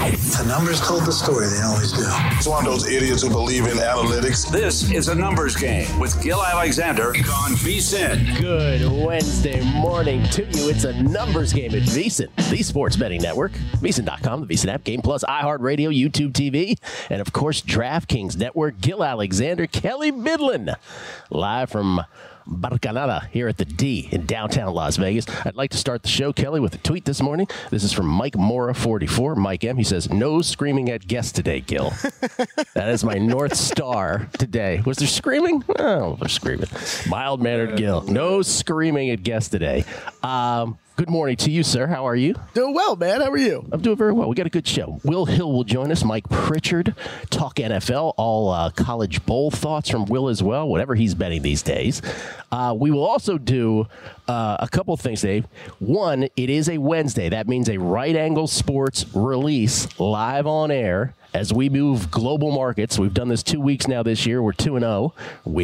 The numbers told the story. They always do. It's one of those idiots who believe in analytics. This is a numbers game with Gil Alexander on VSiN. Good Wednesday morning to you. It's a numbers game at VSiN, the sports betting network. VSiN.com, the VSiN app, Game Plus, iHeartRadio, YouTube TV, and of course, DraftKings Network. Gil Alexander, Kelly Bidlin, live from Barcanada here at the D in downtown Las Vegas. I'd like to start the show, Kelly, with a tweet this morning. This is from Mike Mora 44. Mike M. He says, "No screaming at guests today, Gil." That is my North Star today. Was there screaming? Oh, they're screaming. Mild-mannered Gil. No screaming at guests today. Good morning to you, sir. How are you? Doing well, man. How are you? I'm doing very well. We got a good show. Will Hill will join us. Mike Pritchard, talk NFL, all college bowl thoughts from Will as well, whatever he's betting these days. We will also do a couple things, Dave. One, it is a Wednesday. That means a Right Angle Sports release live on air as we move global markets. We've done this 2 weeks now this year. We're 2-0.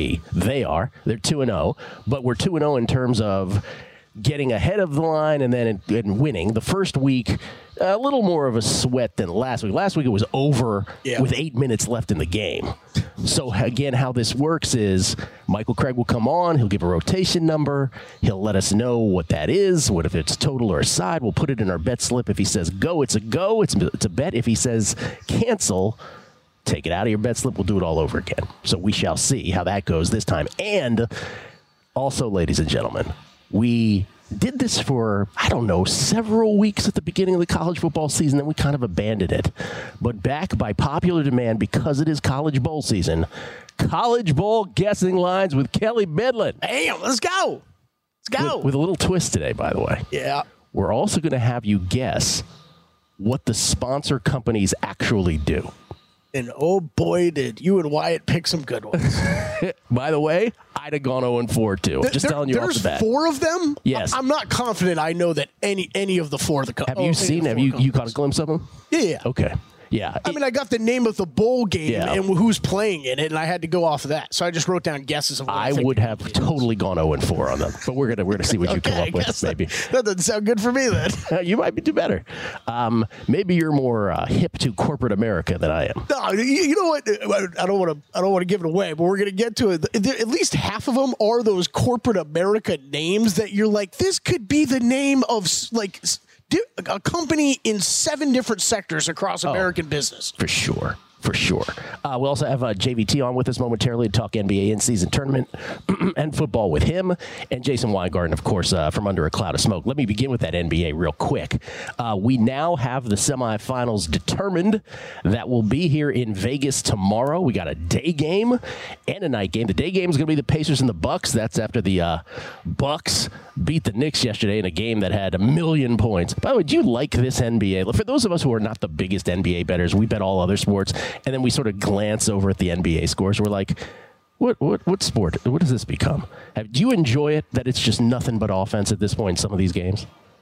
They're 2-0. But we're 2-0 in terms of getting ahead of the line and then winning. The first week, a little more of a sweat than last week. Last week it was over with 8 minutes left in the game. So again, how this works is Michael Craig will come on. He'll give a rotation number. He'll let us know what that is. What if it's total or a side? We'll put it in our bet slip. If he says go, it's a go. It's a bet. If he says cancel, take it out of your bet slip. We'll do it all over again. So we shall see how that goes this time. And also, ladies and gentlemen, we did this for, several weeks at the beginning of the college football season, then we kind of abandoned it. But back by popular demand, because it is college bowl season, college bowl guessing lines with Kelly Bidlin. Hey, let's go. Let's go. With a little twist today, by the way. Yeah. We're also going to have you guess what the sponsor companies actually do. And oh boy, did you and Wyatt pick some good ones. By the way, I'd have gone 0-4 too. Just telling you off the bat. There's 4 of them? Yes. I'm not confident I know that any of the 4 of the Have you caught a glimpse of them? Yeah. Okay. Yeah. I got the name of the bowl game and who's playing in it, and I had to go off of that. So I just wrote down guesses of what I would have totally gone 0-4 on them. But we're gonna see what you come up with, maybe. That doesn't sound good for me then. You might do better. Maybe you're more hip to corporate America than I am. No, you know what? I don't want to give it away, but we're gonna get to it. At least half of them are those corporate America names that you're like, this could be the name of like a company in 7 different sectors across American business. For sure. We'll also have JVT on with us momentarily to talk NBA in-season tournament and football with him, and Jason Weingarten, of course, from Under a Cloud of Smoke. Let me begin with that NBA real quick. We now have the semifinals determined. That will be here in Vegas tomorrow. We got a day game and a night game. The day game is going to be the Pacers and the Bucks. That's after the Bucks beat the Knicks yesterday in a game that had 1 million points. By the way, do you like this NBA? For those of us who are not the biggest NBA bettors, we bet all other sports, and then we sort of glance over at the NBA scores. We're like, what sport? What does this become? Do you enjoy it that it's just nothing but offense at this point in some of these games?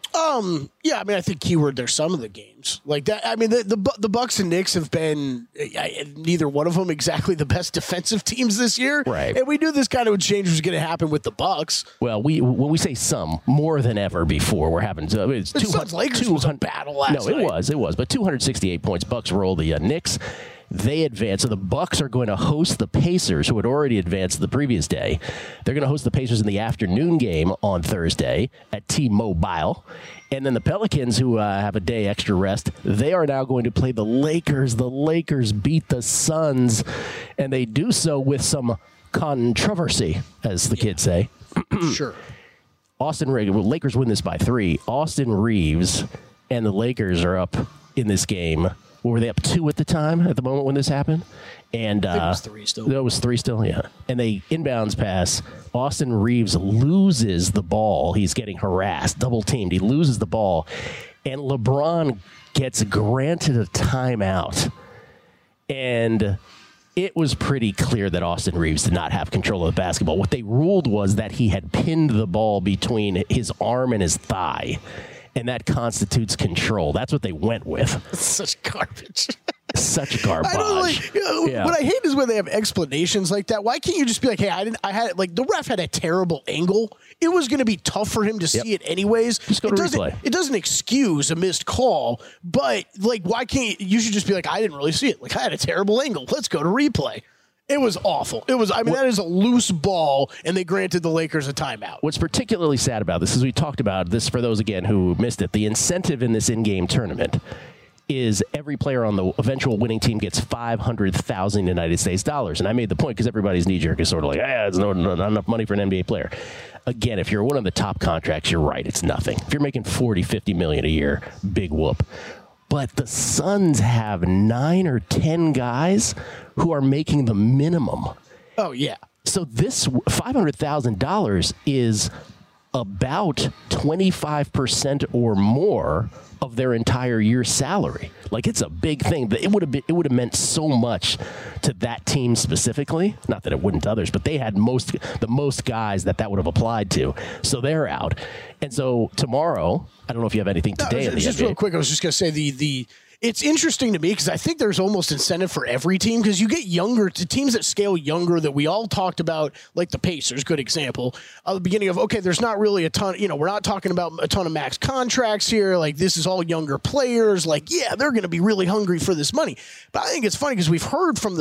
Yeah, I think keyword there's some of the games like that. The Bucks and Knicks have been neither one of them exactly the best defensive teams this year. Right. And we knew this kind of change was going to happen with the Bucks. Well, when we say some, more than ever before, we're having it's the Suns Lakers was a battle last night. No, it was. But 268 points. Bucks roll the Knicks. They advance. So the Bucks are going to host the Pacers, who had already advanced the previous day. They're going to host the Pacers in the afternoon game on Thursday at T-Mobile. And then the Pelicans, who have a day extra rest, they are now going to play the Lakers. The Lakers beat the Suns, and they do so with some controversy, as the kids say. Sure. Lakers win this by 3. Austin Reeves and the Lakers are up in this game. Were they up 2 at the time, at the moment when this happened? And I think it was 3 still. It was 3 still, yeah. And they inbounds pass. Austin Reeves loses the ball. He's getting harassed, double teamed. He loses the ball. And LeBron gets granted a timeout. And it was pretty clear that Austin Reeves did not have control of the basketball. What they ruled was that he had pinned the ball between his arm and his thigh. And that constitutes control. That's what they went with. It's such garbage. such garbage. I don't Yeah. What I hate is when they have explanations like that. Why can't you just be like, hey, I had like the ref had a terrible angle. It was going to be tough for him to see it anyways. Just go to replay. It doesn't excuse a missed call, but like, why can't you should just be like, I didn't really see it. Like, I had a terrible angle. Let's go to replay. It was awful. That is a loose ball, and they granted the Lakers a timeout. What's particularly sad about this is we talked about this for those, again, who missed it. The incentive in this in-game tournament is every player on the eventual winning team gets $500,000 United States dollars. And I made the point because everybody's knee-jerk is sort of like, there's not enough money for an NBA player. Again, if you're one of the top contracts, you're right. It's nothing. If you're making $40, $50 million a year, big whoop. But the Suns have 9 or 10 guys who are making the minimum. Oh, yeah. So this $500,000 is about 25% or more of their entire year's salary. Like, it's a big thing. It would have meant so much to that team specifically. Not that it wouldn't to others, but they had the most guys that would have applied to. So they're out. And so tomorrow, I don't know if you have anything today in the just NBA. real quick, I was just going to say it's interesting to me because I think there's almost incentive for every team because you get younger to teams that scale younger that we all talked about, like the Pacers, good example. At the beginning of, okay, there's not really a ton, we're not talking about a ton of max contracts here. Like, this is all younger players. Like, yeah, they're going to be really hungry for this money. But I think it's funny because we've heard from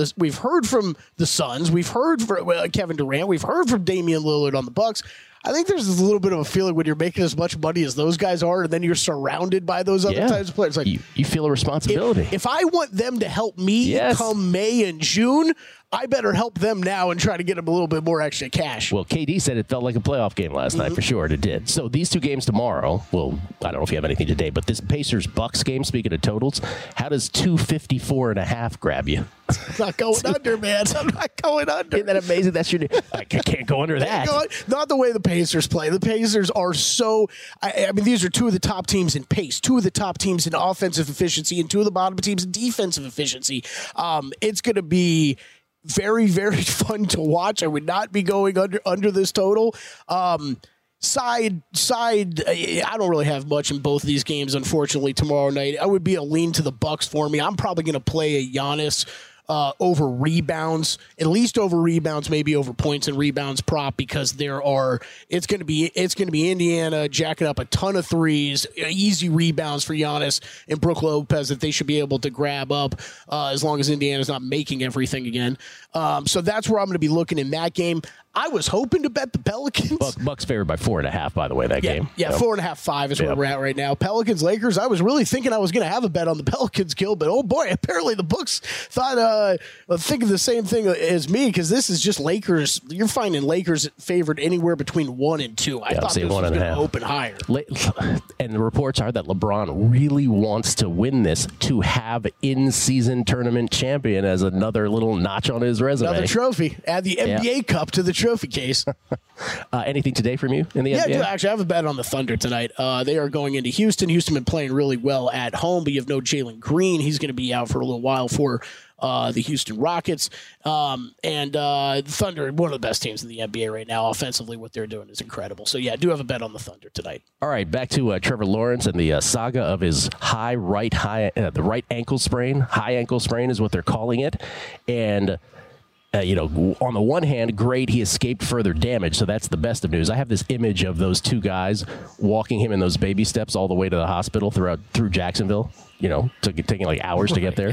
the Suns, we've heard from Kevin Durant, we've heard from Damian Lillard on the Bucks. I think there's a little bit of a feeling when you're making as much money as those guys are, and then you're surrounded by those other types of players. Like, you feel a responsibility. If I want them to help me come May and June, I better help them now and try to get them a little bit more extra cash. Well, KD said it felt like a playoff game last night for sure, and it did. So these two games tomorrow, well, I don't know if you have anything today, but this Pacers-Bucks game, speaking of totals, how does 254.5 grab you? I'm not going under, man. I'm not going under. Isn't that amazing? That's your. I can't go under that. Not the way the Pacers play. The Pacers are so. I mean, these are two of the top teams in pace, two of the top teams in offensive efficiency, and two of the bottom teams in defensive efficiency. It's going to be very, very fun to watch. I would not be going under this total. Side, I don't really have much in both of these games, unfortunately, tomorrow night. I would be a lean to the Bucks for me. I'm probably going to play a Giannis over rebounds, at least over rebounds, maybe over points and rebounds prop, because it's going to be Indiana jacking up a ton of threes, easy rebounds for Giannis and Brook Lopez that they should be able to grab up as long as Indiana's not making everything again. So that's where I'm going to be looking in that game. I was hoping to bet the Pelicans. Bucks favored by 4.5, by the way, that game. Yeah, 4.5, 5 is where we're at right now. Pelicans, Lakers, I was really thinking I was going to have a bet on the Pelicans, Gil, but oh boy, apparently the books thought, thinking the same thing as me, because this is just Lakers. You're finding Lakers favored anywhere between 1 and 2. I thought this was going to open higher. And the reports are that LeBron really wants to win this to have in-season tournament champion as another little notch on his resume. Another trophy. Add the NBA Cup to the trophy case. Anything today from you in the NBA? Yeah, actually, I have a bet on the Thunder tonight. They are going into Houston. Houston been playing really well at home, but you have no Jalen Green. He's going to be out for a little while for the Houston Rockets. And the Thunder, one of the best teams in the NBA right now. Offensively, what they're doing is incredible. So, yeah, I do have a bet on the Thunder tonight. All right, back to Trevor Lawrence and the saga of his the right ankle sprain. High ankle sprain is what they're calling it. And on the one hand, great, he escaped further damage, so that's the best of news. I have this image of those two guys walking him in those baby steps all the way to the hospital through Jacksonville, taking like hours to get there.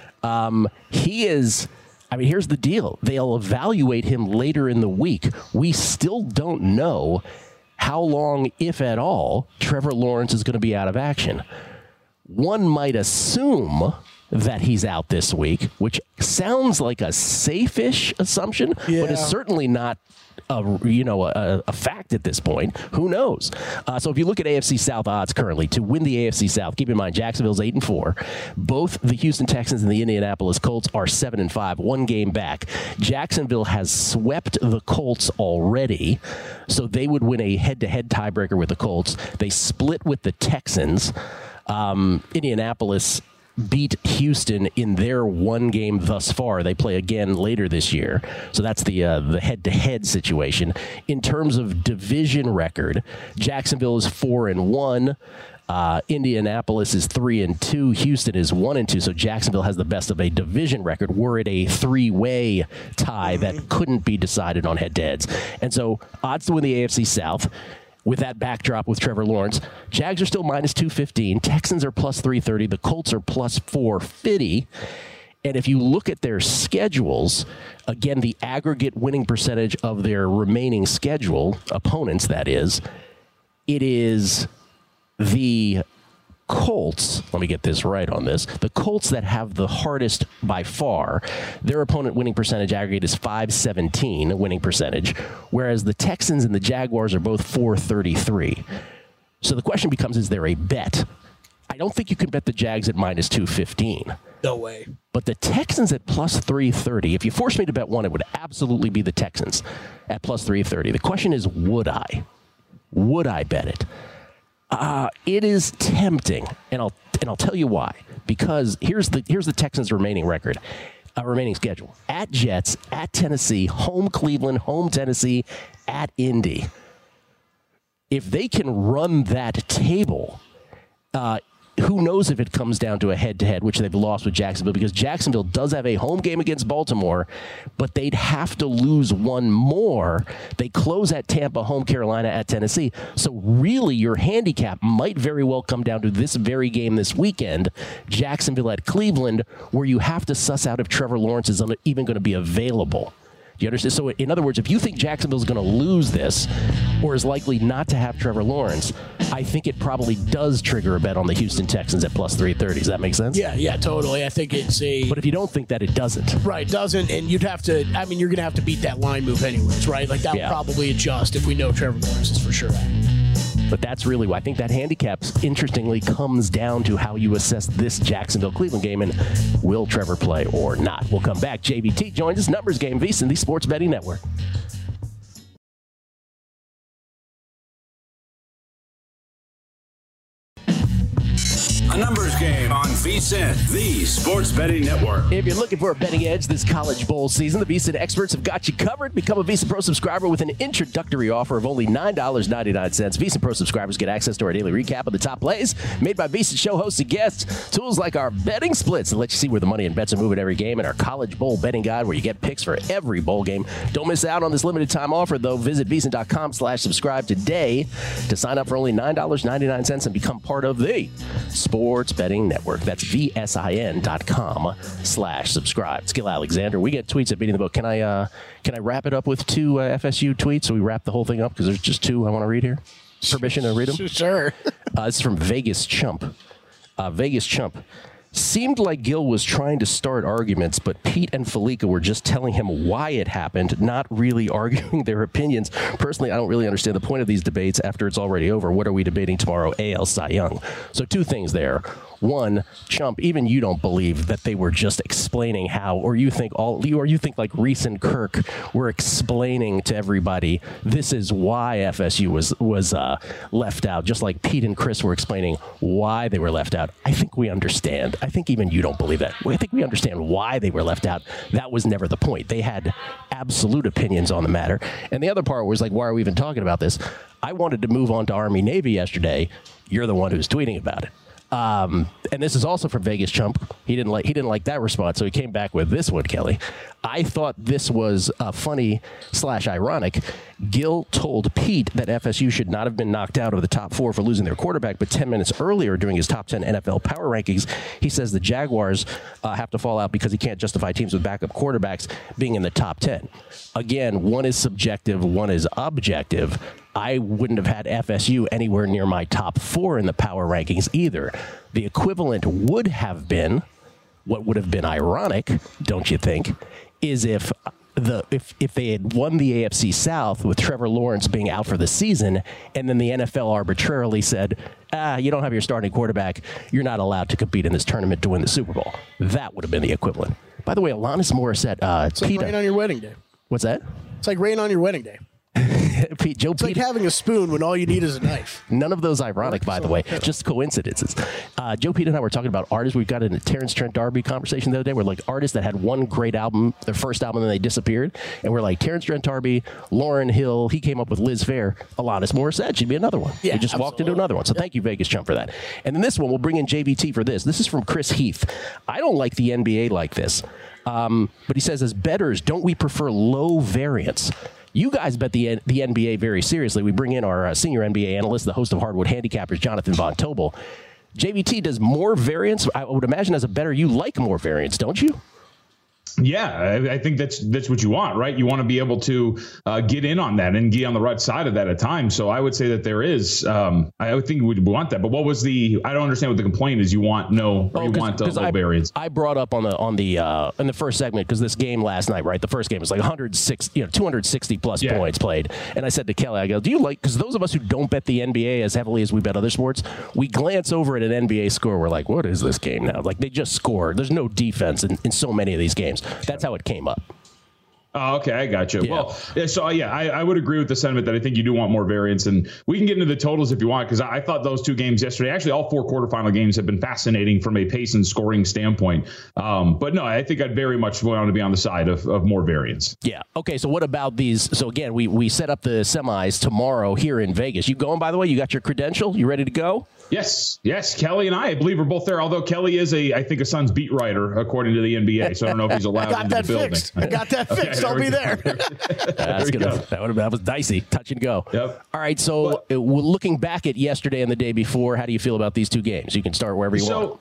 Here's the deal. They'll evaluate him later in the week. We still don't know how long, if at all, Trevor Lawrence is going to be out of action. One might assume that he's out this week, which sounds like a safe-ish assumption, but is certainly not a fact at this point. Who knows? So if you look at AFC South odds currently to win the AFC South, keep in mind Jacksonville's 8-4. Both the Houston Texans and the Indianapolis Colts are 7-5, one game back. Jacksonville has swept the Colts already, so they would win a head-to-head tiebreaker with the Colts. They split with the Texans. Indianapolis beat Houston in their one game thus far. They play again later this year. So that's the head-to-head situation. In terms of division record, Jacksonville is 4-1. Indianapolis is 3-2. Houston is 1-2. So Jacksonville has the best of a division record. We're at a three-way tie that couldn't be decided on head-to-heads. And so odds to win the AFC South with that backdrop with Trevor Lawrence. Jags are still minus 215. Texans are plus 330. The Colts are plus 450. And if you look at their schedules, again, the aggregate winning percentage of their remaining schedule, opponents that is, it is the Colts, let me get this right on this, the Colts that have the hardest by far. Their opponent winning percentage aggregate is 517 winning percentage, whereas the Texans and the Jaguars are both 433. So the question becomes, is there a bet? I don't think you can bet the Jags at minus 215. No way. But the Texans at plus 330, if you force me to bet one, it would absolutely be the Texans at plus 330. The question is, would I? Would I bet it? It is tempting, and I'll tell you why. Because here's the Texans' remaining record, remaining schedule: at Jets, at Tennessee, home Cleveland, home Tennessee, at Indy. If they can run that table, who knows if it comes down to a head-to-head, which they've lost with Jacksonville, because Jacksonville does have a home game against Baltimore, but they'd have to lose one more. They close at Tampa, home Carolina, at Tennessee. So really, your handicap might very well come down to this very game this weekend, Jacksonville at Cleveland, where you have to suss out if Trevor Lawrence is even going to be available. You understand? So, in other words, if you think Jacksonville's going to lose this or is likely not to have Trevor Lawrence, I think it probably does trigger a bet on the Houston Texans at plus 330. Does that make sense? Yeah, totally. I think it's a... But if you don't think that, it doesn't. Right, it doesn't, and you'd have to... I mean, you're going to have to beat that line move anyways, right? Like, that would probably adjust if we know Trevor Lawrence is for sure out. But that's really why I think that handicap, interestingly, comes down to how you assess this Jacksonville-Cleveland game and will Trevor play or not. We'll come back. JVT joins us. Numbers Game, VSiN, the Sports Betting Network. A numbers game on VSiN, the Sports Betting Network. If you're looking for a betting edge this College Bowl season, the VSiN experts have got you covered. Become a VSiN Pro subscriber with an introductory offer of only $9.99. VSiN Pro subscribers get access to our daily recap of the top plays made by VSiN show hosts and guests. Tools like our betting splits that let you see where the money and bets are moving every game, and our College Bowl betting guide where you get picks for every bowl game. Don't miss out on this limited time offer, though. Visit VSiN.com/subscribe today to sign up for only $9.99 and become part of the Sports Betting Network. That's VSIN.com/subscribe. Skill Alexander. We get tweets at Beating the Book. Can I wrap it up with two FSU tweets so we wrap the whole thing up? Because there's just two I want to read here. Permission to read them? Sure. This is from Vegas Chump. Vegas Chump. Seemed like Gil was trying to start arguments, but Pete and Felica were just telling him why it happened, not really arguing their opinions. Personally, I don't really understand the point of these debates after it's already over. What are we debating tomorrow? AL Cy Young. So two things there. One, Chump, even you don't believe that they were just explaining how, or you think like Reese and Kirk were explaining to everybody this is why FSU was left out, just like Pete and Chris were explaining why they were left out. I think we understand. I think even you don't believe that. I think we understand why they were left out. That was never the point. They had absolute opinions on the matter. And the other part was like, why are we even talking about this? I wanted to move on to Army-Navy yesterday. You're the one who's tweeting about it. And this is also from Vegas Chump. He didn't like that response, so he came back with this one, Kelly. I thought this was funny/ironic. Gil told Pete that FSU should not have been knocked out of the top 4 for losing their quarterback, but 10 minutes earlier during his top 10 NFL power rankings, he says the Jaguars have to fall out because he can't justify teams with backup quarterbacks being in the top 10. Again, one is subjective, one is objective. I wouldn't have had FSU anywhere near my top 4 in the power rankings either. The equivalent would have been, what would have been ironic, don't you think, is if they had won the AFC South with Trevor Lawrence being out for the season, and then the NFL arbitrarily said, you don't have your starting quarterback, you're not allowed to compete in this tournament to win the Super Bowl. That would have been the equivalent. By the way, Alanis Morissette, it's like rain on your wedding day. What's that? It's like rain on your wedding day. Joe It's like Pete. having a spoon when all you need is a knife. None of those ironic, by the way, just coincidences. Joe Pete and I were talking about artists. We've got a Terrence Trent D'Arby conversation the other day. We're like artists that had one great album, their first album, and then they disappeared. And we're like Terrence Trent D'Arby, Lauryn Hill. He came up with Liz Phair. Alanis Morissette. She'd be another one. Yeah, we just walked into another one. So thank you, Vegas Chump, for that. And then this one, we'll bring in JVT for this. This is from Chris Heath. I don't like the NBA like this. But he says, as bettors, don't we prefer low variance? You guys bet the NBA very seriously. We bring in our senior NBA analyst, the host of Hardwood Handicappers, Jonathan Von Tobel. JVT, does more variance? I would imagine as a bettor, you like more variance, don't you? Yeah, I think that's what you want, right? You want to be able to get in on that and get on the right side of that at times. So I would say that there is. I would think we would want that. But what was the? I don't understand what the complaint is. You want low variance. I brought up on the in the first segment because this game last night, right? The first game was like 260 plus points played, and I said to Kelly, I go, do you like? Because those of us who don't bet the NBA as heavily as we bet other sports, we glance over at an NBA score. We're like, what is this game now? Like they just scored. There's no defense in so many of these games. That's how it came up. Oh, okay, I got you. Yeah. Well, so I would agree with the sentiment that I think you do want more variance, and we can get into the totals if you want, because I thought those two games yesterday, actually all four quarterfinal games, have been fascinating from a pace and scoring standpoint. But no, I think I'd very much want to be on the side of more variance. Yeah. Okay. So what about these? So again, we set up the semis tomorrow here in Vegas. You going? By the way, you got your credential? You ready to go? Yes. Kelly and I believe, are both there. Although Kelly is I think a Suns beat writer according to the NBA, so I don't know if he's allowed into the building. I got that fixed. I'll be there. That was dicey. Touch and go. Yep. All right. So looking back at yesterday and the day before, how do you feel about these two games? You can start wherever you want.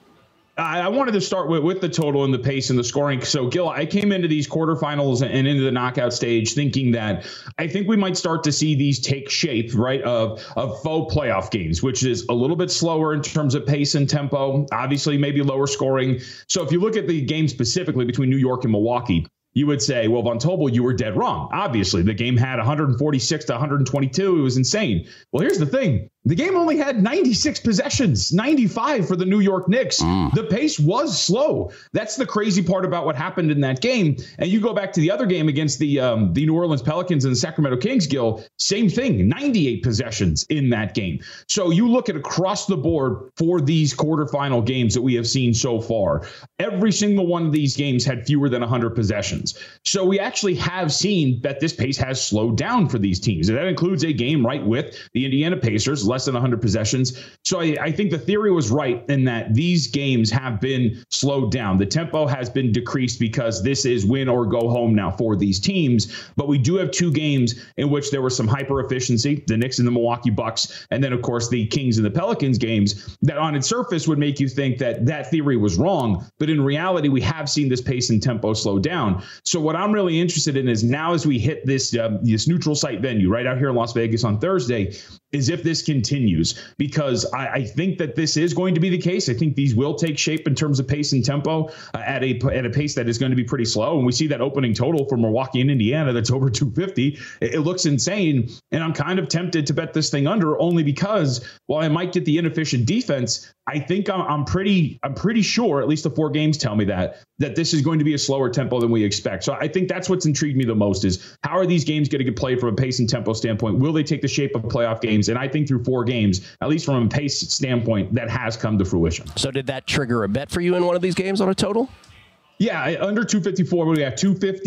I wanted to start with the total and the pace and the scoring. So, Gil, I came into these quarterfinals and into the knockout stage thinking that I think we might start to see these take shape, right, of faux playoff games, which is a little bit slower in terms of pace and tempo, obviously maybe lower scoring. So if you look at the game specifically between New York and Milwaukee, you would say, well, Von Tobel, you were dead wrong. Obviously, the game had 146 to 122. It was insane. Well, here's the thing. The game only had 96 possessions, 95 for the New York Knicks. The pace was slow. That's the crazy part about what happened in that game. And you go back to the other game against the New Orleans Pelicans and the Sacramento Kings, Gil, same thing, 98 possessions in that game. So you look at across the board for these quarterfinal games that we have seen so far, every single one of these games had fewer than 100 possessions. So we actually have seen that this pace has slowed down for these teams. And that includes a game right with the Indiana Pacers, less than 100 possessions. So I think the theory was right in that these games have been slowed down. The tempo has been decreased because this is win or go home now for these teams. But we do have two games in which there was some hyper efficiency, the Knicks and the Milwaukee Bucks, and then, of course, the Kings and the Pelicans games that on its surface would make you think that that theory was wrong. But in reality, we have seen this pace and tempo slow down. So what I'm really interested in is now as we hit this neutral site venue right out here in Las Vegas on Thursday, is if this continues, because I think that this is going to be the case. I think these will take shape in terms of pace and tempo at a pace that is going to be pretty slow. And we see that opening total for Milwaukee and Indiana that's over 250. It looks insane. And I'm kind of tempted to bet this thing under only because while I might get the inefficient defense, I think I'm pretty sure, at least the four games tell me that this is going to be a slower tempo than we expect. So I think that's what's intrigued me the most is how are these games going to get played from a pace and tempo standpoint? Will they take the shape of playoff games? And I think through four games, at least from a pace standpoint, that has come to fruition. So did that trigger a bet for you in one of these games on a total? Yeah, under 254, what do we have?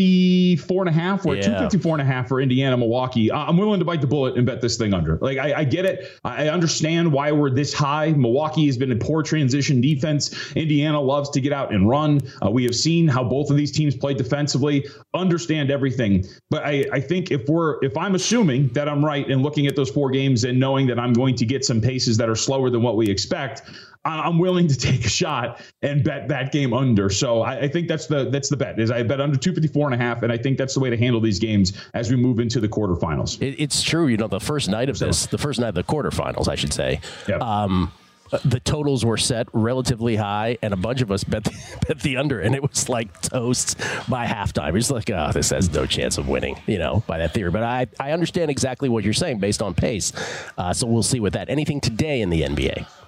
254.5 or 254.5 for Indiana, Milwaukee. I'm willing to bite the bullet and bet this thing under. Like, I get it. I understand why we're this high. Milwaukee has been a poor transition defense. Indiana loves to get out and run. We have seen how both of these teams play defensively. Understand everything. But I think if I'm assuming that I'm right in looking at those four games and knowing that I'm going to get some paces that are slower than what we expect, I'm willing to take a shot and bet that game under. So I think that's the bet. Is I bet under 254.5, and I think that's the way to handle these games as we move into the quarterfinals. It's true. You know, the first night of the quarterfinals, I should say. Yep. The totals were set relatively high, and a bunch of us bet the under, and it was like toast by halftime. It's like, oh, this has no chance of winning, by that theory. But I understand exactly what you're saying based on pace. So we'll see with that. Anything today in the NBA?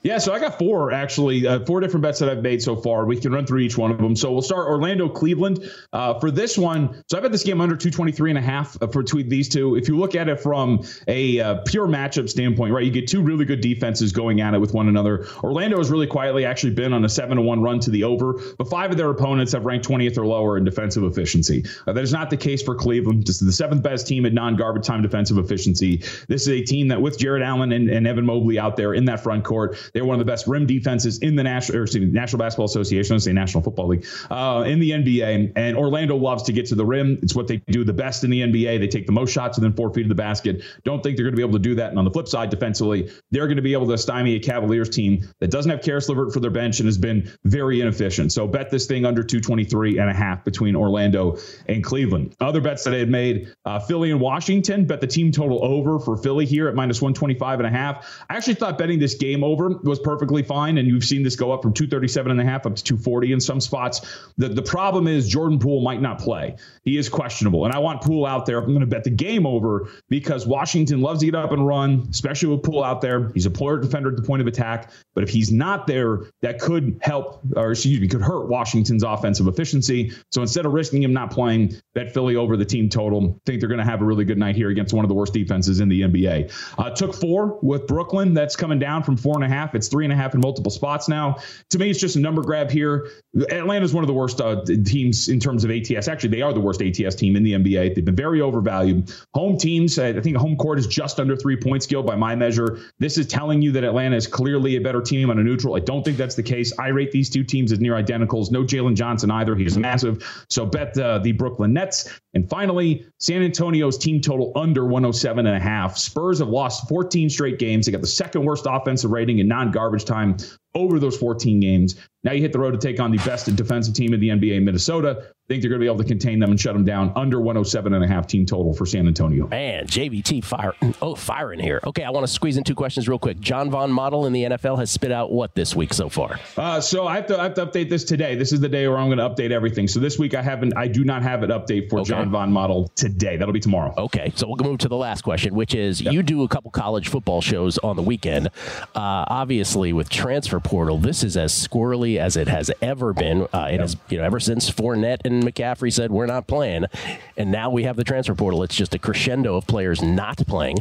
Yeah, so I got four different bets that I've made so far. We can run through each one of them. So we'll start Orlando, Cleveland. For this one, so I bet this game under 223.5 for between these two. If you look at it from a pure matchup standpoint, right, you get two really good defenses going at it with one another. Orlando has really quietly actually been on a 7-1 run to the over, but 5 of their opponents have ranked 20th or lower in defensive efficiency. That is not the case for Cleveland. This is the 7th best team at non-garbage time defensive efficiency. This is a team that with Jared Allen and Evan Mobley out there in that front court, they're one of the best rim defenses in the National Basketball Association, I say National Football League, in the NBA. And Orlando loves to get to the rim. It's what they do the best in the NBA. They take the most shots within 4 feet of the basket. Don't think they're going to be able to do that. And on the flip side, defensively, they're going to be able to stymie a Cavaliers team that doesn't have Karis LeVert for their bench and has been very inefficient. So bet this thing under 223.5 between Orlando and Cleveland. Other bets that I had made, Philly and Washington, bet the team total over for Philly here at minus 125.5. I actually thought betting this game over was perfectly fine, and you've seen this go up from 237.5 up to 240 in some spots. The problem is Jordan Poole might not play. He is questionable, and I want Poole out there. I'm going to bet the game over because Washington loves to get up and run, especially with Poole out there. He's a poor defender at the point of attack, but if he's not there, that could could hurt Washington's offensive efficiency. So instead of risking him not playing, bet Philly over the team total. Think they're going to have a really good night here against one of the worst defenses in the NBA. Took 4 with Brooklyn. That's coming down from 4.5. It's 3.5 in multiple spots now. To me, it's just a number grab here. Atlanta's one of the worst teams in terms of ATS. Actually, they are the worst ATS team in the NBA. They've been very overvalued. Home teams, I think home court is just under 3 points, Gil, by my measure. This is telling you that Atlanta is clearly a better team on a neutral. I don't think that's the case. I rate these two teams as near identicals. No Jalen Johnson either. He's massive. So bet the Brooklyn Nets. And finally, San Antonio's team total under 107.5. Spurs have lost 14 straight games. They got the second worst offensive rating in non-garbage time over those 14 games. Now you hit the road to take on the best defensive team in the NBA, Minnesota. I think they're going to be able to contain them and shut them down under 107.5 team total for San Antonio. Man, JVT firing here. Okay, I want to squeeze in 2 questions real quick. John Von Model in the NFL has spit out what this week so far? So I have to update this today. This is the day where I'm going to update everything. So this week I do not have an update for John Von Model today. That'll be tomorrow. Okay, so we'll move to the last question, which is you do a couple college football shows on the weekend. Obviously, with transfer portal, this is as squirrely as it has ever been. It has, ever since Fournette and McCaffrey said we're not playing, and now we have the transfer portal. It's just a crescendo of players not playing.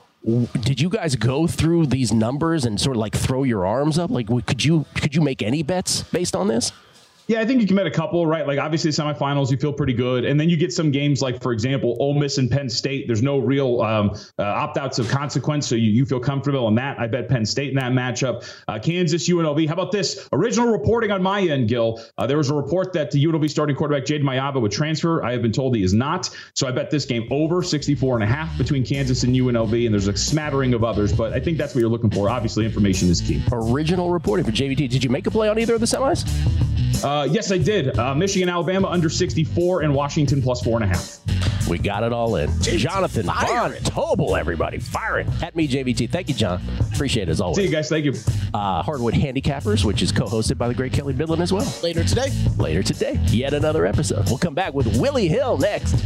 Did you guys go through these numbers and sort of like throw your arms up? Like, could you make any bets based on this? Yeah, I think you can bet a couple, right? Like, obviously, semifinals, you feel pretty good. And then you get some games like, for example, Ole Miss and Penn State. There's no real opt-outs of consequence, so you feel comfortable in that. I bet Penn State in that matchup. Kansas, UNLV. How about this? Original reporting on my end, Gil. There was a report that the UNLV starting quarterback Jade Mayaba would transfer. I have been told he is not. So I bet this game over 64.5 between Kansas and UNLV. And there's a smattering of others, but I think that's what you're looking for. Obviously, information is key. Original reporting for JVT. Did you make a play on either of the semis? Yes, I did. Michigan, Alabama under 64 and Washington plus 4.5. We got it all in. Jonathan Von Tobel, everybody. Firing at me, JVT. Thank you, John. Appreciate it as always. See you guys. Thank you. Hardwood Handicappers, which is co-hosted by the great Kelly Bidlin as well. Later today. Yet another episode. We'll come back with Willie Hill next.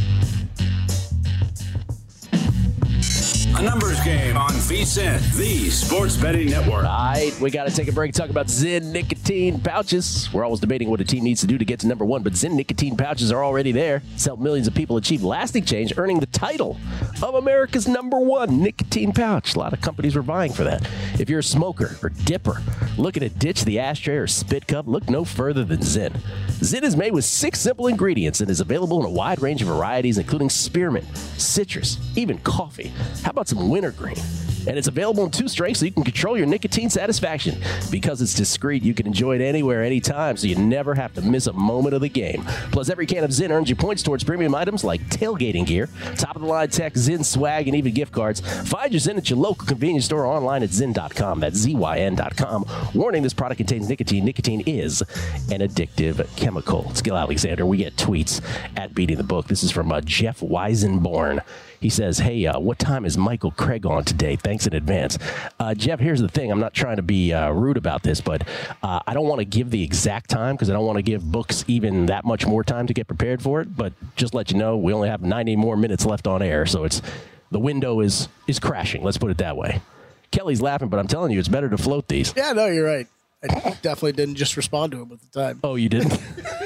A numbers game on VSiN, the Sports Betting Network. All right, we got to take a break and talk about Zyn nicotine pouches. We're always debating what a team needs to do to get to number 1, but Zyn nicotine pouches are already there. It's helped millions of people achieve lasting change, earning the title of America's number 1 nicotine pouch. A lot of companies were vying for that. If you're a smoker or dipper looking to ditch the ashtray or spit cup, look no further than Zyn. Zyn is made with 6 simple ingredients and is available in a wide range of varieties, including spearmint, citrus, even coffee. How about some wintergreen? And it's available in 2 strengths so you can control your nicotine satisfaction. Because it's discreet, you can enjoy it anywhere, anytime, so you never have to miss a moment of the game. Plus, every can of Zyn earns you points towards premium items like tailgating gear, top-of-the-line tech, Zyn swag, and even gift cards. Find your Zyn at your local convenience store or online at Zyn.com. That's ZYN.com. Warning, this product contains nicotine. Nicotine is an addictive chemical. Skill Alexander, we get tweets at Beating the Book. This is from Jeff Weisenborn. He says, hey, what time is Michael Craig on today? Thanks in advance. Jeff, here's the thing. I'm not trying to be rude about this, but I don't want to give the exact time because I don't want to give books even that much more time to get prepared for it. But just let you know, we only have 90 more minutes left on air. So the window is crashing. Let's put it that way. Kelly's laughing, but I'm telling you, it's better to float these. Yeah, no, you're right. I definitely didn't just respond to him at the time. Oh, you didn't?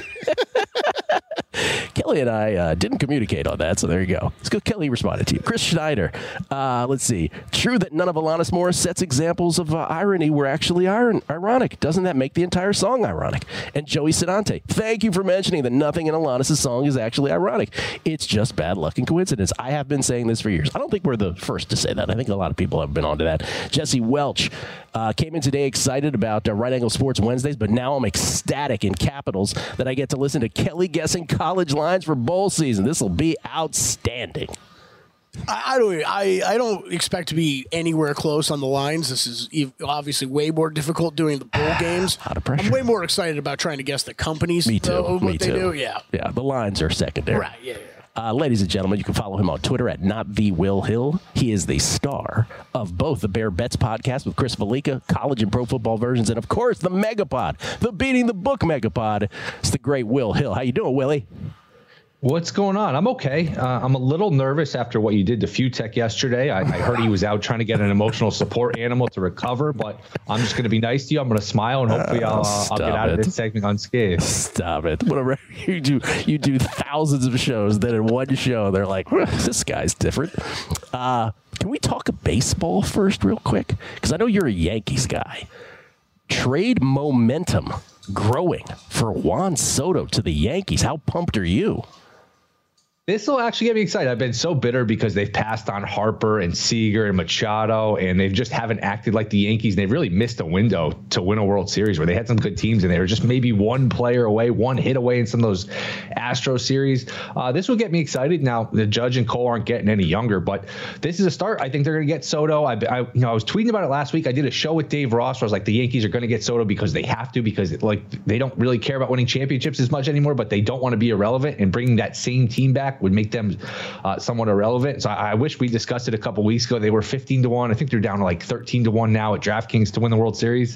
Kelly and I didn't communicate on that, so there you go. Let's go. Kelly responded to you. Chris Schneider. Let's see. True that none of Alanis Morissette's examples of irony were actually ironic. Doesn't that make the entire song ironic? And Joey Sedante. Thank you for mentioning that nothing in Alanis' song is actually ironic. It's just bad luck and coincidence. I have been saying this for years. I don't think we're the first to say that. I think a lot of people have been onto that. Jesse Welch came in today excited about Right Angle Sports Wednesdays, but now I'm ecstatic in capitals that I get to listen to Kelly guessing college lines for bowl season. This will be outstanding. I don't expect to be anywhere close on the lines. This is obviously way more difficult doing the bowl games. Out of pressure. I'm way more excited about trying to guess the companies. Me too. What Me they too. do. Yeah. Yeah, the lines are secondary. Right. Yeah. Ladies and gentlemen, you can follow him on Twitter at NotTheWillHill. He is the star of both the Bear Bets podcast with Chris Valika, college and pro football versions, and of course the Megapod, the Beating the Book Megapod. It's the great Will Hill. How you doing, Willie? What's going on? I'm okay. I'm a little nervous after what you did to Futech yesterday. I heard he was out trying to get an emotional support animal to recover, but I'm just going to be nice to you. I'm going to smile, and hopefully I'll get out of this segment unscathed. Stop it. Whatever you do thousands of shows, then in one show, they're like, this guy's different. Can we talk baseball first real quick? Because I know you're a Yankees guy. Trade momentum growing for Juan Soto to the Yankees. How pumped are you? This will actually get me excited. I've been so bitter because they've passed on Harper and Seager and Machado, and they just haven't acted like the Yankees. And they've really missed a window to win a World Series where they had some good teams, and they were just maybe one player away, one hit away in some of those Astro series. This will get me excited. Now, the Judge and Cole aren't getting any younger, but this is a start. I think they're going to get Soto. I was tweeting about it last week. I did a show with Dave Ross where I was like, the Yankees are going to get Soto because they have to, because they don't really care about winning championships as much anymore, but they don't want to be irrelevant, and bringing that same team back would make them somewhat irrelevant. So I wish we discussed it a couple weeks ago. They were 15-1. I think they're down to like 13-1 now at DraftKings to win the World Series.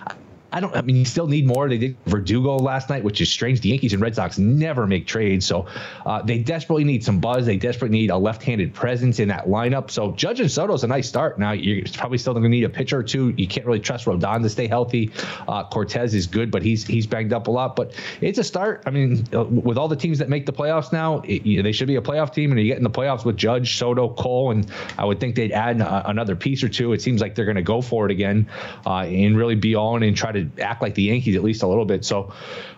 You still need more. They did Verdugo last night, which is strange. The Yankees and Red Sox never make trades. So they desperately need some buzz. They desperately need a left-handed presence in that lineup. So Judge and Soto is a nice start. Now, you're probably still going to need a pitcher or two. You can't really trust Rodon to stay healthy. Cortez is good, but he's banged up a lot. But it's a start. I mean, with all the teams that make the playoffs now, they should be a playoff team, and you get in the playoffs with Judge, Soto, Cole, and I would think they'd add another piece or two. It seems like they're going to go for it again and really be on and try to act like the Yankees at least a little bit. So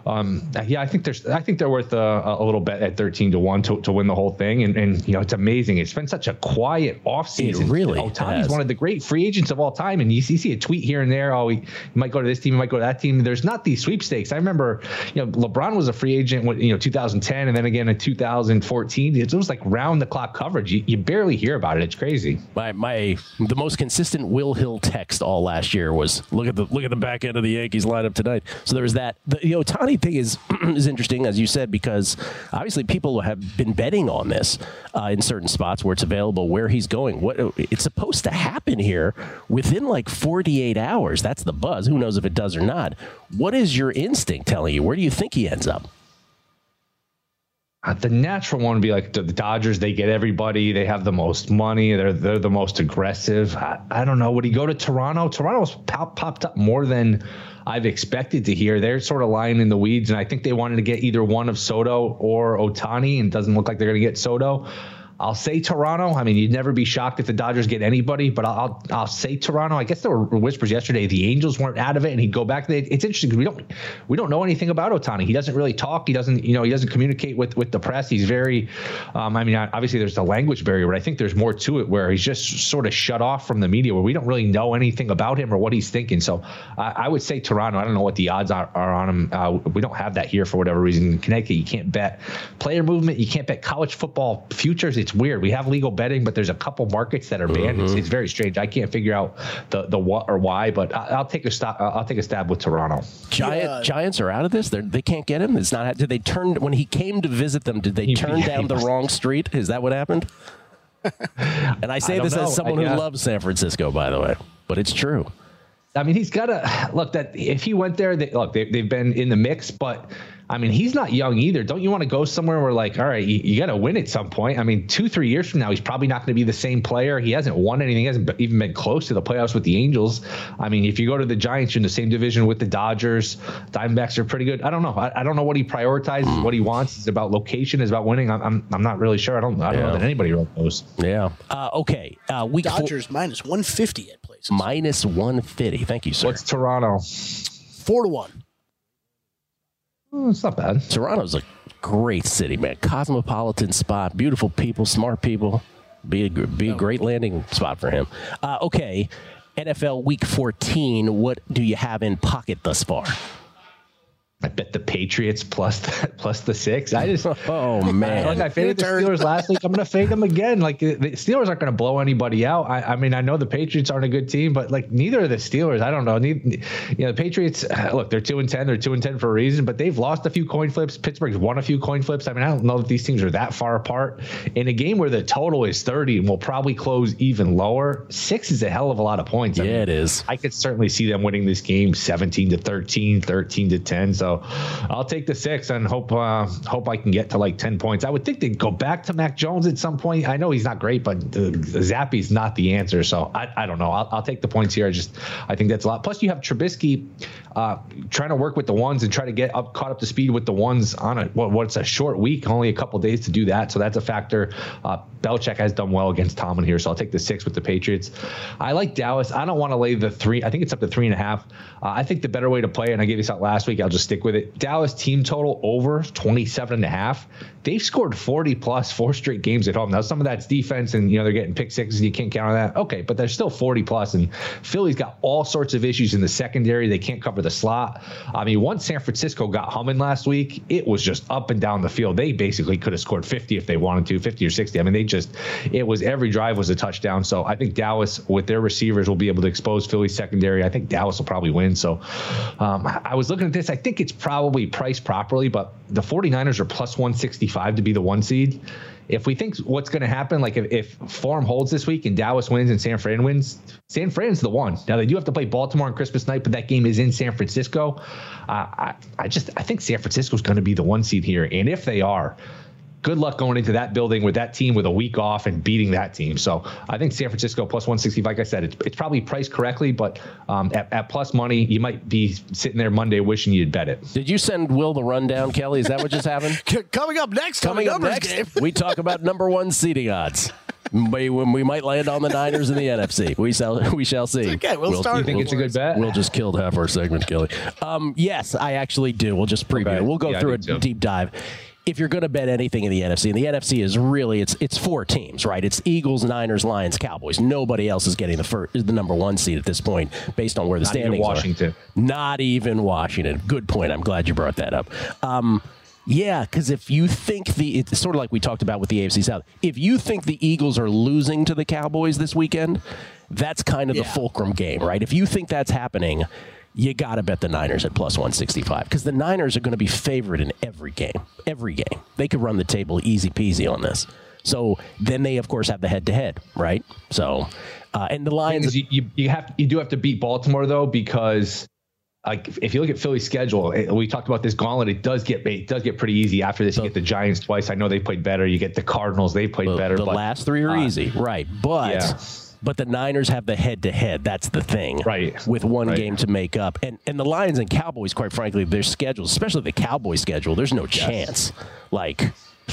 I think they're worth a little bet at 13-1 to win the whole thing. And it's amazing. It's been such a quiet offseason. It really Ohtani's one of the great free agents of all time. And you see a tweet here and there. Oh, he might go to this team, he might go to that team. There's not these sweepstakes. I remember, LeBron was a free agent when 2010, and then again in 2014. It was like round the clock coverage. You barely hear about it. It's crazy. The most consistent Will Hill text all last year was look at the back end of the Yankees lineup tonight. So there was that. The Ohtani thing is interesting, as you said, because obviously people have been betting on this in certain spots where it's available, where he's going. It's supposed to happen here within like 48 hours. That's the buzz. Who knows if it does or not? What is your instinct telling you? Where do you think he ends up? The natural one would be like the Dodgers. They get everybody. They have the most money. They're the most aggressive. I don't know. Would he go to Toronto? Toronto's popped up more than I've expected to hear. They're sort of lying in the weeds, and I think they wanted to get either one of Soto or Ohtani, and it doesn't look like they're going to get Soto. I'll say Toronto. I mean, you'd never be shocked if the Dodgers get anybody, but I'll say Toronto. I guess there were whispers yesterday the Angels weren't out of it, and he'd go back. It's interesting because we don't know anything about Ohtani. He doesn't really talk. He doesn't communicate with the press. He's very. Obviously there's the language barrier, but I think there's more to it where he's just sort of shut off from the media, where we don't really know anything about him or what he's thinking. So I would say Toronto. I don't know what the odds are on him. We don't have that here for whatever reason. In Connecticut, you can't bet player movement. You can't bet college football futures. It's weird. We have legal betting, but there's a couple markets that are banned. It's very strange. I can't figure out the what or why, but I'll take a stab with Toronto. Giants are out of this. They can't get him. It's not. Did they turn when he came to visit them? Did they turn down the wrong street? Is that what happened? And I say this as someone who loves San Francisco, by the way, but it's true. I mean, he's got to look that if he went there, they've been in the mix, but I mean, he's not young either. Don't you want to go somewhere where, like, all right, you got to win at some point? I mean, 2-3 years from now, he's probably not going to be the same player. He hasn't won anything. He hasn't even been close to the playoffs with the Angels. I mean, if you go to the Giants, you're in the same division with the Dodgers. Diamondbacks are pretty good. I don't know. I don't know what he prioritizes, what he wants. It's about location. It's about winning. I'm not really sure. I don't know that anybody really knows. Yeah. Okay. Week Dodgers minus 150 at places. Minus 150. Thank you, sir. What's Toronto? 4-1. Oh, it's not bad. Toronto's a great city, man. Cosmopolitan spot, beautiful people, smart people. Be a great landing spot for him. Okay, NFL Week 14. What do you have in pocket thus far? I bet the Patriots plus the 6. Oh man! I faded the Steelers last week. I'm going to fade them again. Like, the Steelers aren't going to blow anybody out. I mean, I know the Patriots aren't a good team, but like neither are the Steelers. I don't know. The Patriots. Look, they're 2-10. They're 2-10 for a reason, but they've lost a few coin flips. Pittsburgh's won a few coin flips. I mean, I don't know that these teams are that far apart. In a game where the total is 30 and will probably close even lower, 6 is a hell of a lot of points. It is. I could certainly see them winning this game 17-13, 13-10. So I'll take the 6 and hope I can get to like 10 points. I would think they'd go back to Mac Jones at some point. I know he's not great, but Zappy's not the answer. So I don't know. I'll take the points here. I think that's a lot. Plus you have Trubisky trying to work with the ones and try to get caught up to speed with the ones on what's a short week, only a couple days to do that. So that's a factor. Belichick has done well against Tomlin here, so I'll take the 6 with the Patriots. I like Dallas. I don't want to lay the 3. I think it's up to 3.5. I think the better way to play, and I gave this out last week, I'll just stick with it. Dallas team total over 27.5. They've scored 40 plus 4 straight games at home. Now some of that's defense, and they're getting pick sixes. You can't count on that. Okay, but they're still 40 plus, and Philly's got all sorts of issues in the secondary. They can't cover the slot. I mean, once San Francisco got humming last week, it was just up and down the field. They basically could have scored 50 if they wanted to, 50 or 60. I mean, it was every drive was a touchdown. So I think Dallas with their receivers will be able to expose Philly's secondary. I think Dallas will probably win. So I was looking at this. I think it's probably priced properly, but the 49ers are plus 165 to be the 1 seed. If we think what's going to happen, like if form holds this week and Dallas wins and San Fran wins, San Fran's the 1. Now they do have to play Baltimore on Christmas night, but that game is in San Francisco. I think San Francisco's going to be the 1 seed here. And if they are, good luck going into that building with that team with a week off and beating that team. So I think San Francisco plus 160, like I said, it's probably priced correctly, but at plus money, you might be sitting there Monday wishing you'd bet it. Did you send Will the rundown, Kelly? Is that what just happened? Coming up next, game. We talk about number 1 seeding odds. We might land on the Niners in the NFC. We shall see. Okay, we'll start. You think it's a good bet? We'll just killed half our segment, Kelly. Yes, I actually do. We'll just preview. Okay. We'll go through a deep dive. If you're going to bet anything in the NFC, and the NFC is really it's 4 teams, right? It's Eagles, Niners, Lions, Cowboys. Nobody else is getting the number 1 seed at this point, based on where the standings are. Not even Washington. Good point. I'm glad you brought that up. Yeah, because if you think it's sort of like we talked about with the AFC South. If you think the Eagles are losing to the Cowboys this weekend, that's kind of the fulcrum game, right? If you think that's happening, you got to bet the Niners at plus 165 because the Niners are going to be favored in every game. Every game. They could run the table easy peasy on this. So then they, of course, have the head-to-head, right? So, and the Lions... You do have to beat Baltimore, though, because... Like if you look at Philly's schedule, we talked about this gauntlet. It does get pretty easy after this. You get the Giants twice. I know they played better. You get the Cardinals. They played better. The last 3 are easy, right? But the Niners have the head-to-head. That's the thing, right? With one game to make up, and the Lions and Cowboys, quite frankly, their schedules, especially the Cowboys schedule, there's no chance. Like.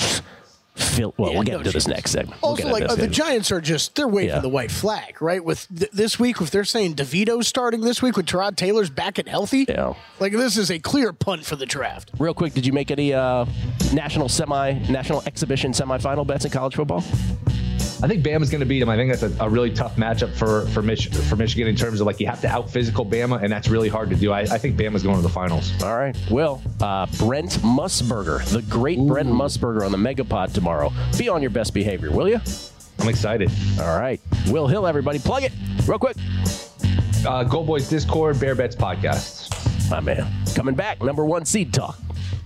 We'll get into this next segment. Also, the Giants are they're waving the white flag, right? With this week, if they're saying DeVito's starting this week with Tyrod Taylor's back and healthy, this is a clear punt for the draft. Real quick, did you make any national exhibition semifinal bets in college football? I think Bama's going to beat them. I think that's a really tough matchup for Michigan in terms of you have to out physical Bama, and that's really hard to do. I think Bama's going to the finals. All right. Will, Brent Musburger, the great Brent Musburger on the Megapod tomorrow. Be on your best behavior, will you? I'm excited. All right. Will Hill, everybody. Plug it real quick. Go Boys Discord, Bear Bets Podcast. My man. Coming back, number 1 seed talk.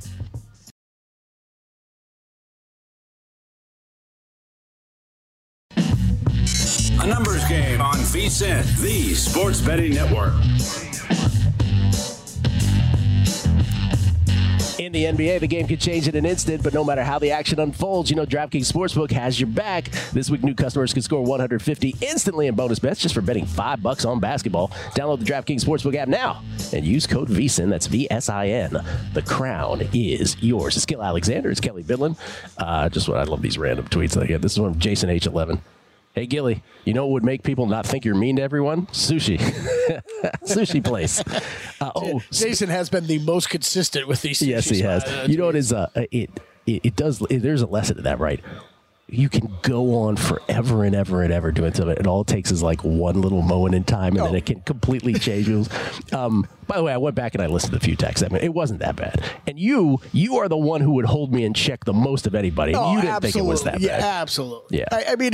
A numbers game on VSiN, the Sports Betting Network. In the NBA, the game can change in an instant, but no matter how the action unfolds, DraftKings Sportsbook has your back. This week, new customers can score $150 instantly in bonus bets just for betting $5 on basketball. Download the DraftKings Sportsbook app now and use code VSIN. That's VSIN. The crown is yours. It's Gil Alexander. It's Kelly Bidlin. I love these random tweets I get. This is one from Jason H11. Hey, Gilly, you know what would make people not think you're mean to everyone? Sushi. Sushi place. Jason has been the most consistent with these. Yes, he has. You know what is it does. There's a lesson to that, right? You can go on forever and ever and ever doing something. And all it takes is like one little moment in time, and then it can completely change. By the way, I went back and I listened to a few texts. I mean, it wasn't that bad. And you are the one who would hold me in check the most of anybody. And you didn't think it was that bad. Yeah, absolutely. Yeah. I mean,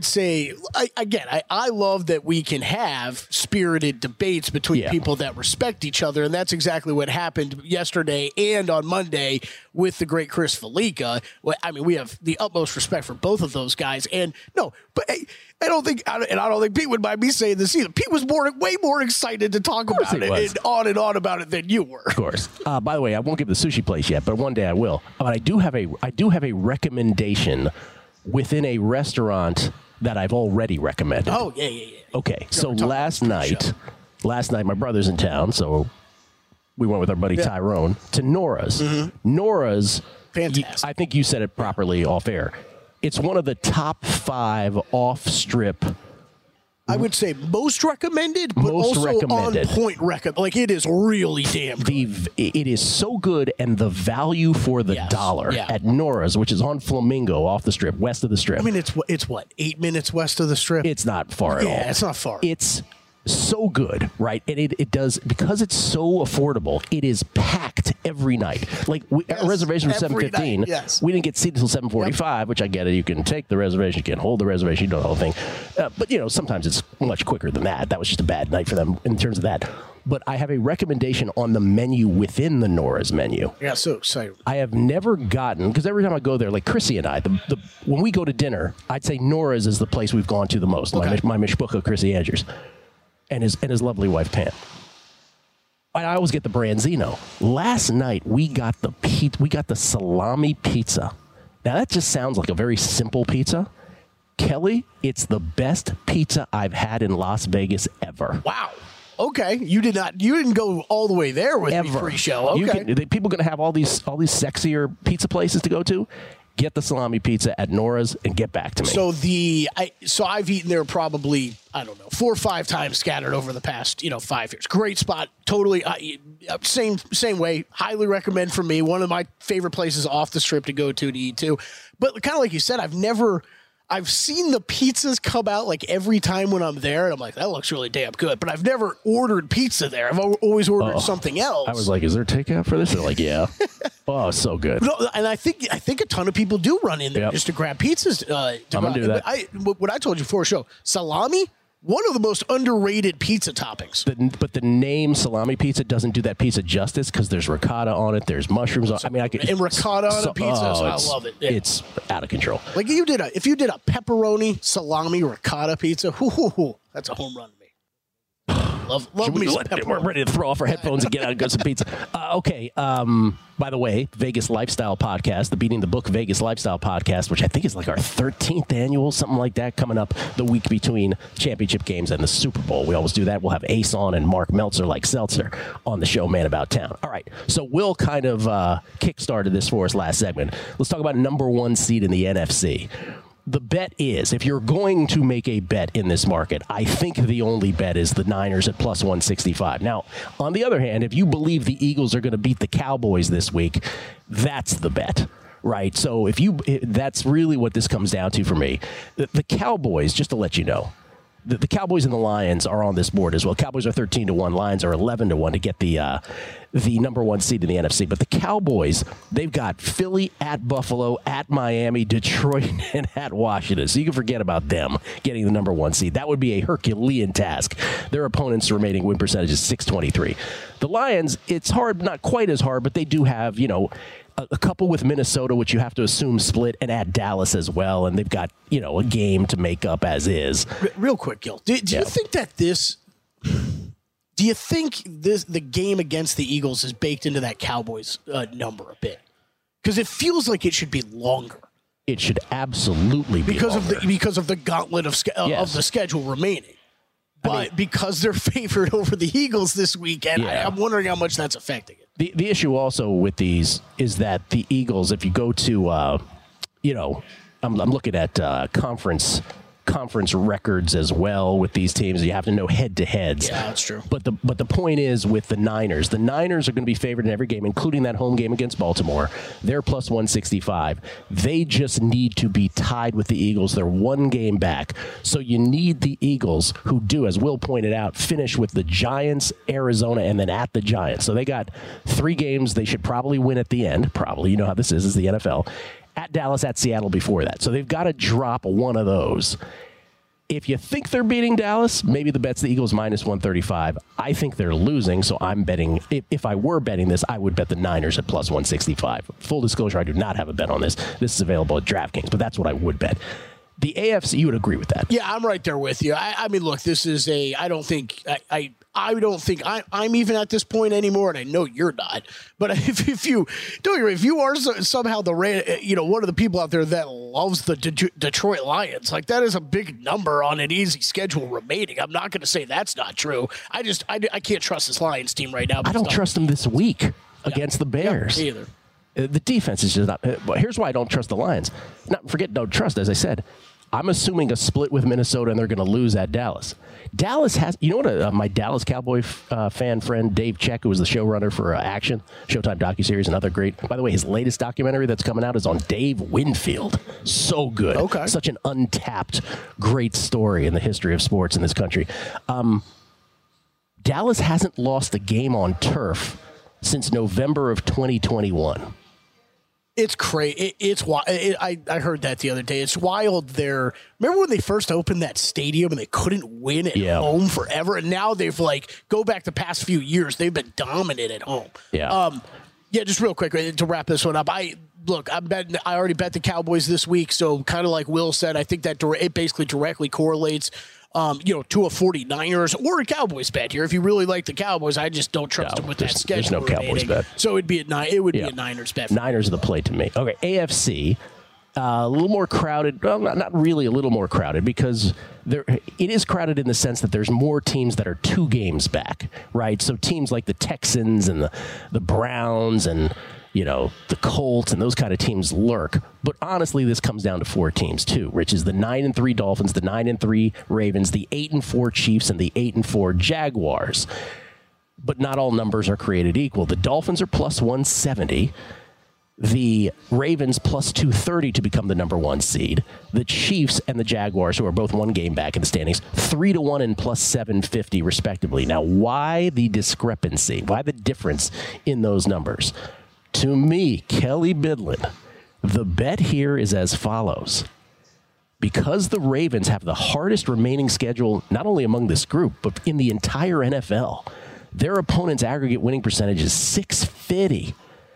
I love that we can have spirited debates between people that respect each other, and that's exactly what happened yesterday and on Monday with the great Chris Felica. I mean, we have the utmost respect for both of those guys. And no, but I don't think Pete would mind me saying this either. Pete was way more excited to talk about it and on about it than you were. Of course. By the way, I won't give the sushi place yet, but one day I will. But I do have a recommendation within a restaurant that I've already recommended. Oh, yeah. Okay, so last night, my brother's in town, so we went with our buddy Tyrone to Nora's. Mm-hmm. Nora's, fantastic. I think you said it properly off air. It's one of the top 5 off-strip. I would say most recommended, but also on point recommended. Like, it is really damn good. It is so good, and the value for the dollar at Nora's, which is on Flamingo off the strip, west of the strip. I mean, it's what, 8 minutes west of the strip? It's not far at all. Yeah, it's not far. It's so good, right? And it does, because it's so affordable, it is packed every night. Like, our reservation was 7:15. Yes. We didn't get seated until 7:45, which I get it. You can take the reservation, you can hold the reservation, you know the whole thing. But, sometimes it's much quicker than that. That was just a bad night for them in terms of that. But I have a recommendation on the menu within the Nora's menu. Yeah, so excited. I have never gotten, because every time I go there, like Chrissy and I, when we go to dinner, I'd say Nora's is the place we've gone to the most. Okay. My mishpucha, Chrissy Andrews. And his lovely wife, Pam. I always get the Branzino. Last night, we got the salami pizza. Now, that just sounds like a very simple pizza. Kelly, it's the best pizza I've had in Las Vegas ever. Wow. Okay. You didn't go all the way there with me pre-show. Okay. People going to have all these sexier pizza places to go to. Get the salami pizza at Nora's and get back to me. So I've eaten there probably, 4 or 5 times scattered over the past 5 years. Great spot, totally same way. Highly recommend for me. One of my favorite places off the strip to go to eat too. But kind of like you said, I've seen the pizzas come out like every time when I'm there, and I'm like, that looks really damn good. But I've never ordered pizza there. I've always ordered something else. I was like, is there takeout for this? They're like, yeah. Oh, so good. No, and I think a ton of people do run in there just to grab pizzas. I'm gonna do that. What I told you before the show, salami, one of the most underrated pizza toppings. But the name salami pizza doesn't do that pizza justice, because there's ricotta on it, there's mushrooms on it. I mean, and ricotta on a pizza, I love it. Yeah. It's out of control. Like if you did a pepperoni salami ricotta pizza, that's a home run to me. Love me some pepperoni. We're ready to throw off our headphones and get out and get some pizza. Okay. By the way, Vegas Lifestyle Podcast, the Beating the Book Vegas Lifestyle Podcast, which I think is like our 13th annual, something like that, coming up the week between championship games and the Super Bowl. We always do that. We'll have Ace on and Mark Meltzer, like Seltzer, on the show Man About Town. All right. So Will kind of kickstarted this for us last segment. Let's talk about number 1 seed in the NFC. The bet is, if you're going to make a bet in this market, I think the only bet is the Niners at plus 165. Now, on the other hand, if you believe the Eagles are going to beat the Cowboys this week, that's the bet, right? So that's really what this comes down to for me. The Cowboys, just to let you know, the Cowboys and the Lions are on this board as well. Cowboys are 13-1, Lions are 11-1 to get the number 1 seed in the NFC. But the Cowboys, they've got Philly at Buffalo, at Miami, Detroit, and at Washington. So you can forget about them getting the number 1 seed. That would be a Herculean task. Their opponent's remaining win percentage is .623. The Lions, it's hard, not quite as hard, but they do have, a couple with Minnesota, which you have to assume split, and at Dallas as well. And they've got, a game to make up as is. Real quick, Gil. Do you think that Do you think the game against the Eagles is baked into that Cowboys number a bit? Because it feels like it should be longer. It should absolutely be because longer. because of the gauntlet of the schedule remaining. But because they're favored over the Eagles this weekend, I'm wondering how much that's affecting it. The issue also with these is that the Eagles, if you go to, I'm looking at conference records as well with these teams. You have to know head-to-heads. Yeah, that's true. But the point is with the Niners are going to be favored in every game, including that home game against Baltimore. They're plus 165. They just need to be tied with the Eagles. They're one game back. So you need the Eagles, who do, as Will pointed out, finish with the Giants, Arizona, and then at the Giants. So they got 3 games they should probably win at the end. Probably. You know how this is the NFL. At Dallas, at Seattle before that. So they've got to drop one of those. If you think they're beating Dallas, maybe the bet's the Eagles minus 135. I think they're losing, so I'm betting. If I were betting this, I would bet the Niners at plus 165. Full disclosure, I do not have a bet on this. This is available at DraftKings, but that's what I would bet. The AFC, you would agree with that? Yeah, I'm right there with you. I mean, look, this is I don't think I'm even at this point anymore, and I know you're not. But if you are somehow one of the people out there that loves the Detroit Lions, like that is a big number on an easy schedule remaining. I'm not going to say that's not true. I can't trust this Lions team right now. I don't trust them this week against the Bears. Me either. The defense is just not. Here's why I don't trust the Lions. Don't trust, as I said. I'm assuming a split with Minnesota, and they're going to lose at Dallas. Dallas has, my Dallas Cowboy fan friend, Dave Check, who was the showrunner for Action, Showtime docuseries, another great. By the way, his latest documentary that's coming out is on Dave Winfield. So good. Okay. Such an untapped, great story in the history of sports in this country. Dallas hasn't lost a game on turf since November of 2021. It's crazy. It's wild. I heard that the other day. It's wild. Remember when they first opened that stadium and they couldn't win at home forever, and now they've go back the past few years. They've been dominant at home. Yeah. Just real quick to wrap this one up. I already bet the Cowboys this week. So kind of like Will said, I think that it basically directly correlates. To a 49ers or a Cowboys bet here. If you really like the Cowboys, I just don't trust them with that schedule. There's no Cowboys bet. So it'd be a Niners bet. Niners are the play to me. Okay, AFC, a little more crowded. Well, not really a little more crowded because it is crowded in the sense that there's more teams that are 2 games back, right? So teams like the Texans and the Browns and the Colts and those kind of teams lurk. But honestly, this comes down to 4 teams too, which is the 9-3 Dolphins, the 9-3 Ravens, the 8-4 Chiefs, and the 8-4 Jaguars. But not all numbers are created equal. The Dolphins are plus 170. The Ravens plus 230 to become the number 1 seed. The Chiefs and the Jaguars, who are both 1 game back in the standings, 3-1 and plus 750 respectively. Now, why the discrepancy? Why the difference in those numbers? To me, Kelly Bidlin, the bet here is as follows. Because the Ravens have the hardest remaining schedule, not only among this group, but in the entire NFL, their opponent's aggregate winning percentage is .650.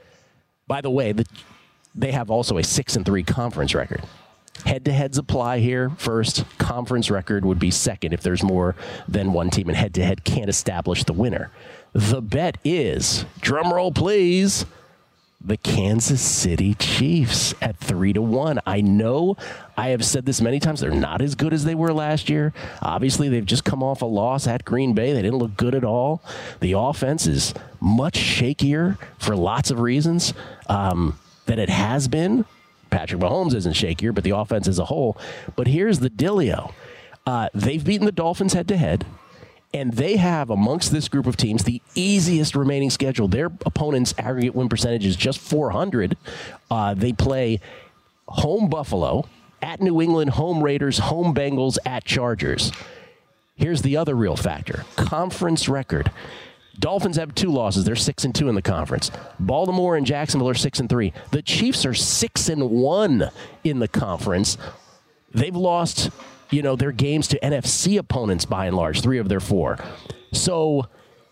By the way, they have also a 6-3 conference record. Head-to-heads apply here first. Conference record would be second if there's more than one team, and head-to-head can't establish the winner. The bet is, drumroll please, the Kansas City Chiefs at 3-1. I know I have said this many times. They're not as good as they were last year. Obviously, they've just come off a loss at Green Bay. They didn't look good at all. The offense is much shakier for lots of reasons than it has been. Patrick Mahomes isn't shakier, but the offense as a whole. But here's the dealio. They've beaten the Dolphins head-to-head. And they have, amongst this group of teams, the easiest remaining schedule. Their opponent's aggregate win percentage is just .400. They play home Buffalo, at New England, home Raiders, home Bengals, at Chargers. Here's the other real factor. Conference record. Dolphins have 2 losses. They're 6-2 in the conference. Baltimore and Jacksonville are 6-3. The Chiefs are 6-1 in the conference. They've lost their games to NFC opponents by and large, 3 of their 4. So,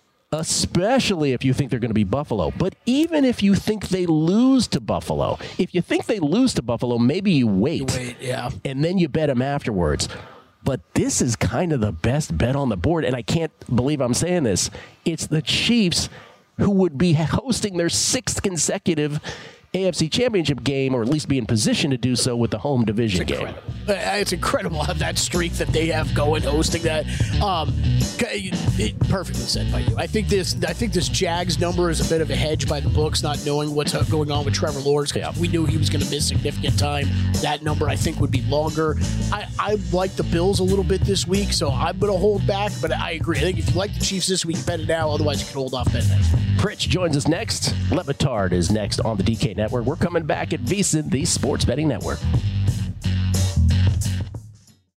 especially if you think they're going to be Buffalo. But even if you think they lose to Buffalo, maybe you wait. Yeah. And then you bet them afterwards. But this is kind of the best bet on the board, and I can't believe I'm saying this. It's the Chiefs who would be hosting their 6th consecutive AFC Championship game, or at least be in position to do so with the home division game. It's incredible how that streak that they have going, hosting that. Perfectly said by you. I think this Jags number is a bit of a hedge by the books, not knowing what's going on with Trevor Lawrence. Yeah. We knew he was going to miss significant time. That number, I think, would be longer. I like the Bills a little bit this week, so I'm going to hold back, but I agree. I think if you like the Chiefs this week, bet it now. Otherwise, you can hold off bet next. Pritch joins us next. Le Batard is next on the DK Network. We're coming back at VSiN, the Sports Betting Network.